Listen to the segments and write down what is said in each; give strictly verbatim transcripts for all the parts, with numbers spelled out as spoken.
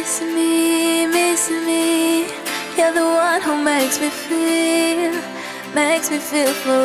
Miss me, miss me. You're the one who makes me feel, makes me feel for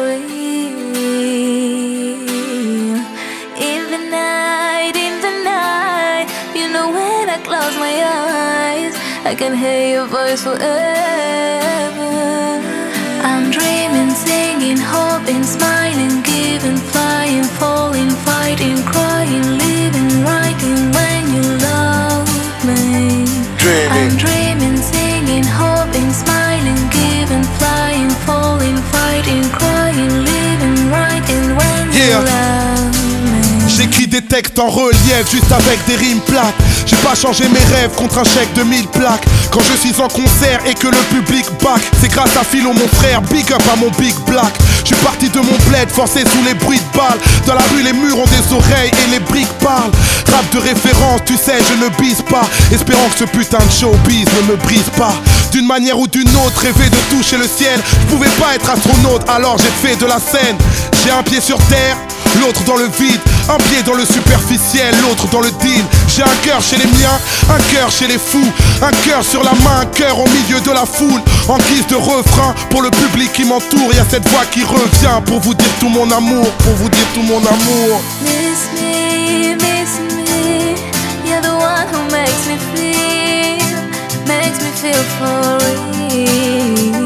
real. In the night, in the night, you know when I close my eyes, I can hear your voice forever. I'm dreaming, singing, hoping, smiling, giving, flying, falling, fighting, crying, living, writing when you love me. Dreaming. I'm dreaming, singing, hoping, smiling, giving, flying, falling, fighting, crying, living, writing when Yeah. you love me. J'écris des textes en relief, juste avec des rimes plates. J'ai pas changé mes rêves contre un chèque de mille plaques. Quand je suis en concert et que le public back, c'est grâce à Philo mon frère, big up à mon big black. Je suis parti de mon bled, forcé sous les bruits de balles. Dans la rue les murs ont des oreilles et les briques parlent. Rap de référence, tu sais je ne bise pas, espérant que ce putain de showbiz ne me brise pas. D'une manière ou d'une autre, rêver de toucher le ciel. Je pouvais pas être astronaute, alors j'ai fait de la scène. J'ai un pied sur terre, l'autre dans le vide, un pied dans le superficiel, l'autre dans le deal. J'ai un cœur chez les miens, un cœur chez les fous, un cœur sur la main, un cœur au milieu de la foule. En guise de refrain, pour le public qui m'entoure, y a cette voix qui revient pour vous dire tout mon amour, pour vous dire tout mon amour. Miss me, miss me. You're the one who makes me feel, makes me feel for real.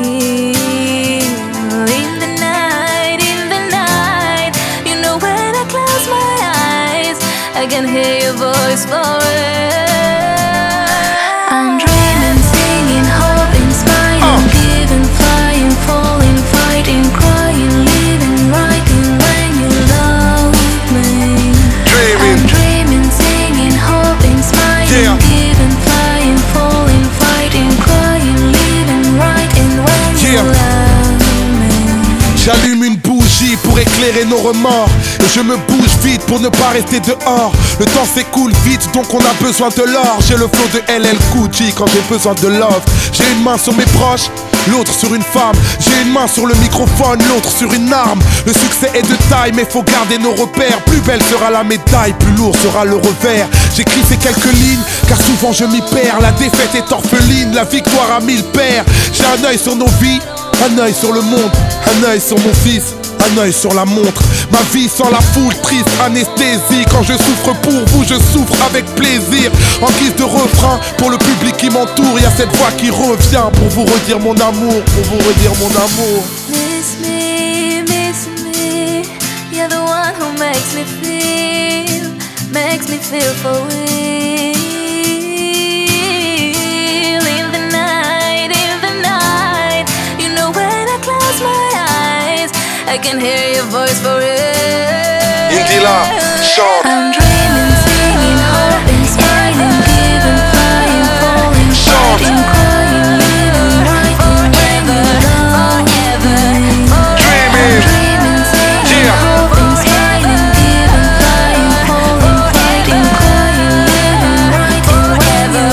In the night, in the night, you know when I close my eyes, I can hear your voice forever. I'm dreaming, singing, hoping, smiling, giving, flying, falling, fighting, crying, living, writing when you love me. Dreaming. I'm dreaming, singing, hoping, smiling, Yeah. giving, flying, falling, fighting, crying, living, writing when Yeah. you love me. J'allume une bougie pour éclairer nos remords, et je me bouge vite pour ne pas rester dehors. Le temps s'écoule vite donc on a besoin de l'or. J'ai le flow de L L Cool J quand j'ai besoin de love. J'ai une main sur mes proches, l'autre sur une femme. J'ai une main sur le microphone, l'autre sur une arme. Le succès est de taille mais faut garder nos repères. Plus belle sera la médaille, plus lourd sera le revers. J'écris ces quelques lignes car souvent je m'y perds. La défaite est orpheline, la victoire a mille pères. J'ai un œil sur nos vies, un œil sur le monde, un œil sur mon fils, un œil sur la montre. Ma vie sans la foule, triste anesthésie. Quand je souffre pour vous, je souffre avec plaisir. En guise de refrain, pour le public qui m'entoure, y a cette voix qui revient pour vous redire mon amour, pour vous redire mon amour. Miss me, miss me. You're the one who makes me feel, makes me feel for real. In the night, in the night, you know when I close my eyes, I can hear your voice for real. Indila, chante. I'm dreaming, singing, hoping, smiling, giving, flying, falling, fighting, crying, living, writing when you love me. Dreaming. Dreaming, singing, Yeah. hoping, smiling, giving, flying, falling, fighting, crying, living, writing when you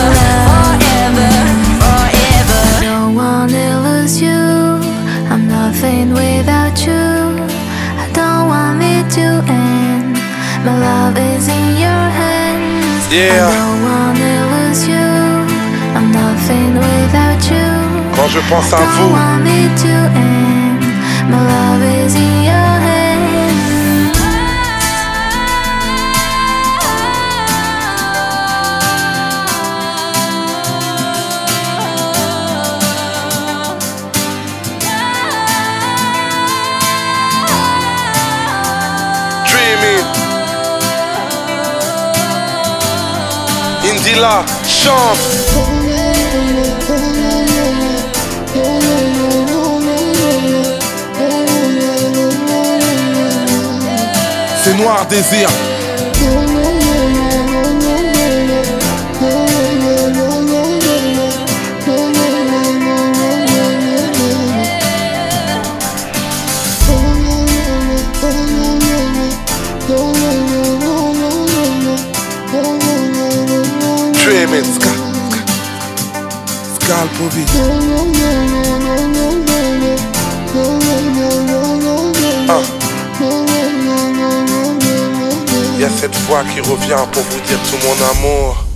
love me. No one else you, I'm nothing without you. I don't want it to end. My love is in your hands. Yeah. I don't wanna lose you. I'm nothing without you. Quand je pense à Don't vous, want it to end. My love is in your hands. dreaming. Indila, chante. C'est Noir Désir. Dreaming, ska, Scalpovi. Ah. Y a cette voix qui revient pour vous dire tout mon amour.